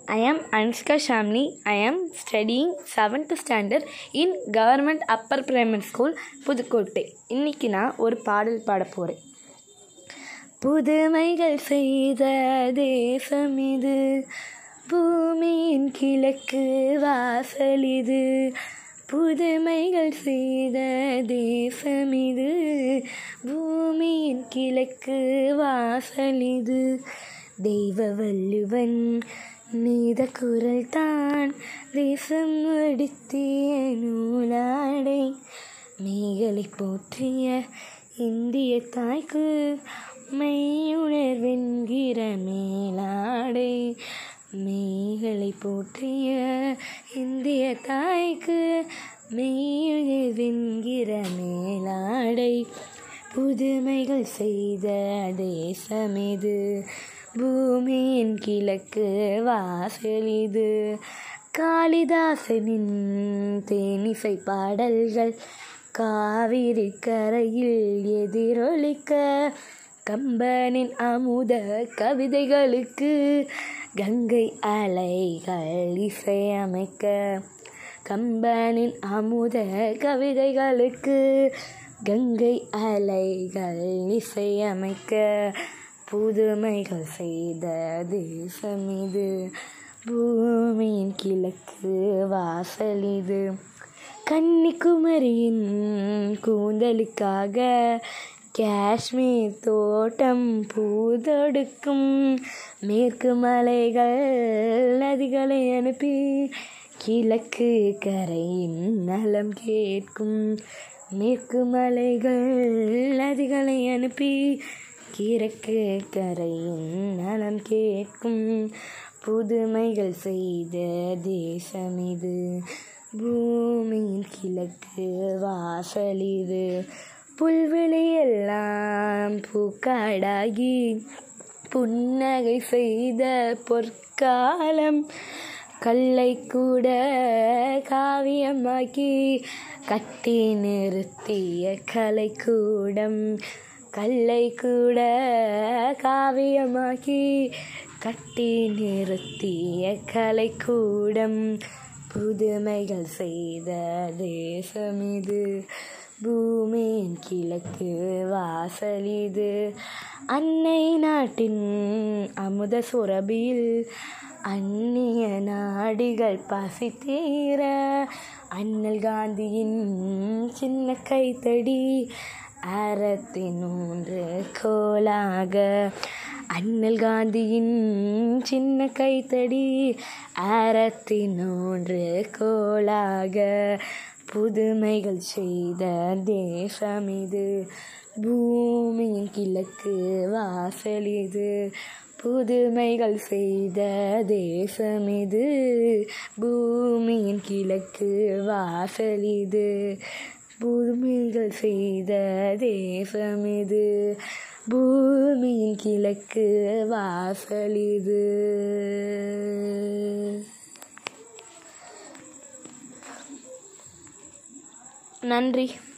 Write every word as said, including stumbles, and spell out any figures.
I am Anushka Shamni. I am studying seventh standard in Government Upper Primary School, Pudukkottai. இன்னைக்கு நான் ஒரு பாடல் பாட போகிறேன். புதுமைகள் செய்த தேசம் இது, பூமியின் கிழக்கு வாசல் இது. புதுமைகள் செய்த தேசம் இது, பூமியின் கிழக்கு வாசல் இது. தெய்வ வள்ளுவன் நீத குரல் தான் தேசம் அடித்திய நூலாடை. மெய்களை போற்றிய இந்திய தாய்க்கு மெய்யுணர்வென்கிற மேலாடை. மெய்களை போற்றிய இந்திய தாய்க்கு மெய்யுணர்வென்கிற மேலாடை. புதுமைகள் செய்த தேசம் இது, பூமியின் கிழக்கு வாசல் இது. காளிதாசனின் தேனிசை பாடல்கள் காவிரி கரையில் எதிரொலிக்க, கம்பனின் அமுத கவிதைகளுக்கு கங்கை அலைகள் இசையமைக்க. கம்பனின் அமுத கவிதைகளுக்கு கங்கை அலைகள் இசையமைக்க. புதுமைகள் செய்த தேசம் இது, பூமியின் கிழக்கு வாசல் இது. கன்னிக்குமரியின் கூந்தலுக்காக காஷ்மீர் தோட்டம் பூதொடுக்கும். மேற்கு மலைகள் நதிகளை அனுப்பி கிழக்கு கரையின் நலம் கேட்கும். மேற்கு மலைகள் நதிகளை அனுப்பி கிழக்கு கரையின் நலம் கேட்கும். புதுமைகள் செய்த தேசம் இது, பூமியின் கிழக்கு வாசல் இது. புல்வெளியெல்லாம் பூக்காடாகி புன்னகை செய்த பொற்காலம். கல்லை கூட காவியமாக்கி கட்டி நிறுத்திய கலைக்கூடம். கல்லை கூட காவியமாக்கி கட்டி நிறுத்திய கலைக்கூடம். புதுமைகள் செய்த தேசம் இது, பூமியின் கிழக்கு வாசல் இது. அன்னை நாட்டின் அமுத சுரபியில் அந்நிய நாடிகள் பசி தீர, அண்ணல் காந்தியின் சின்ன கைத்தடி அறத்தி நூன்று கோலாக. அண்ணல் காந்தியின் சின்ன கைத்தடி அறத்தி நூன்று கோலாக. புதுமைகள் செய்த தேசம் இது, பூமியின் கிழக்கு வாசல் இது. புதுமைகள் செய்த தேசம் இது, பூமியின் கிழக்கு வாசல் இது. புதுமைகள் செய்த தேசம் இது, பூமியின் கிழக்கு வாசல் இது. நன்றி.